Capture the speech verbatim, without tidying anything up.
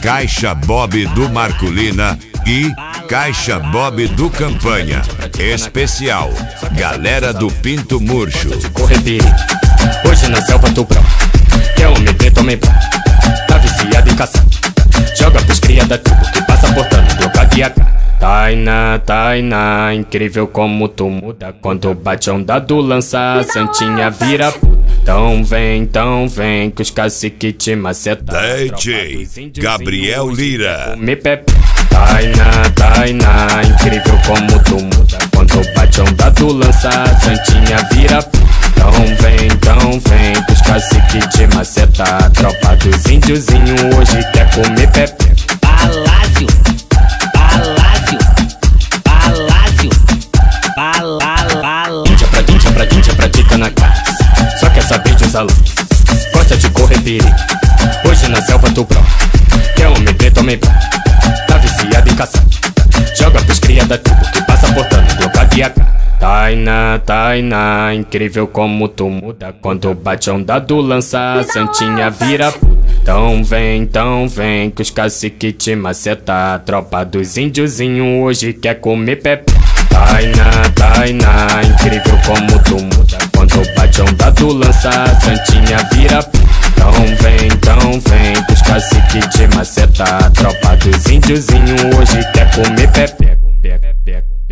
Caixa Bob do Marculina e Caixa Bob do Campanha. Especial, galera do Pinto Murcho. Hoje na selva tô pronto. Quer homem preto, homem branco. Tá viciado em caçar. Joga pros cria da tribo que passa portando bloco de A K. Tainá, Tainá, incrível como tu muda. Quando bate onda do lança, a santinha vira puta. Então vem, então vem, que os cacique te maceta. D J Gabriel Lira. Me pepe. Tainá, Tainá, incrível como tu muda. Quando bate onda do lança, a santinha vira puta. Então vem, então vem, que os cacique te maceta. Tropa dos índiozinho hoje quer comer pepe. Palácio, palácio, palácio, palácio. Índia pra índia pra índia pratica na casa. Só quer saber de usar luz. Gosta de correr perigo. Hoje na selva tô pronto. Quer homem preto, homem branco. Tá viciado em caçar. Joga pros cria da tribo que passa portando bloco de A K. Tainá, Tainá, incrível como tu muda. Quando bate onda do lança, a santinha vira puta. Então vem, então vem, que os cacique te maceta. Tropa dos índiozinho hoje quer comer pepe. Tainá, Tainá, incrível como tu muda. Quando bate onda do lança, a santinha vira puta. Então vem, então vem, que os cacique te maceta. Tropa dos índiozinho hoje quer comer pepe.